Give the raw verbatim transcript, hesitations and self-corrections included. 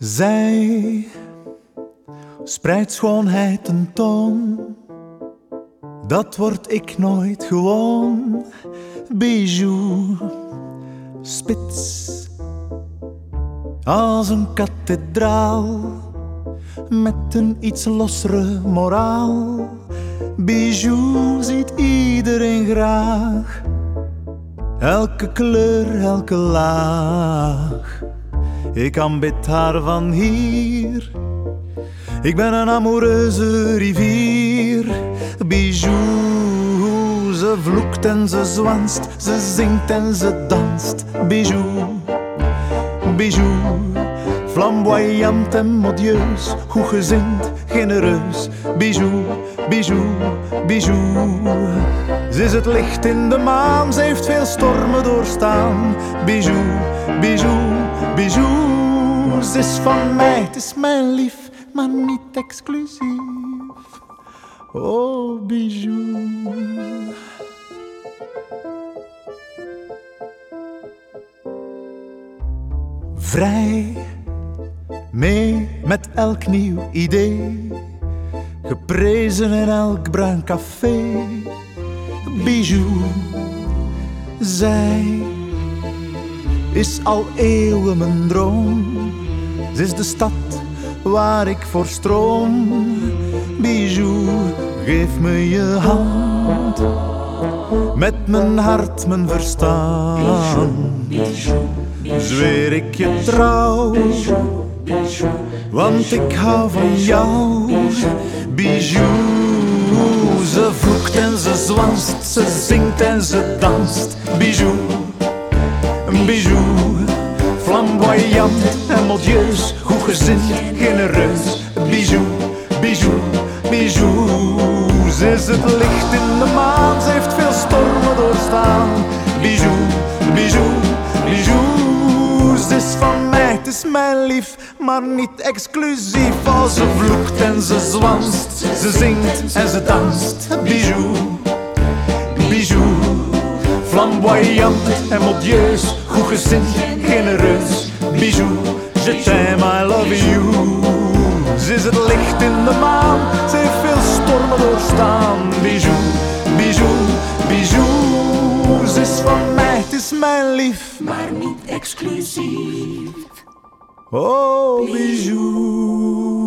Zij spreidt schoonheid tentoon, dat word ik nooit gewoon. Bijou, spits, als een kathedraal, met een iets lossere moraal. Bijou ziet iedereen graag, elke kleur, elke laag. Ik aanbid haar van hier, ik ben een amoureuze rivier. Bijou, ze vloekt en ze zwanst, ze zingt en ze danst. Bijou, bijou, flamboyant en modieus, goedgezind, genereus. Bijou, bijou, bijou. Ze is het licht in de maan, ze heeft veel stormen doorstaan. Bijou, bijou, bijou. Ze is van mij, het is mijn lief, maar niet exclusief. Oh, bijou. Vrij, mee met elk nieuw idee, geprezen in elk bruin café. Bijou, zij is al eeuwen mijn droom. Ze is de stad waar ik voor stroom. Bijou, geef me je hand, met mijn hart, mijn verstand. Zweer ik je trouw, want ik hou van jou. Bijou, ze vloekt en ze zwanst, ze zingt en ze danst. Bijou, bijou, flamboyant en modieus, goedgezind, genereus. Bijou, bijou, bijou. Ze is het licht in de maan, ze heeft veel stormen doorstaan. Bijou, bijou, bijou. Ze is van mij, het is mijn lief, maar niet exclusief. Als ze vloekt en ze zwanst, ze zingt en ze danst. Bijou, bijou, flamboyant en modieus, goedgezind, genereus. Bijou, je t'aime, I love you. Ze is het licht in de maan, ze heeft veel stormen doorstaan. Bijou, bijou, bijou. Ze is van mij, het is mijn lief, maar niet exclusief. Oh, bijou.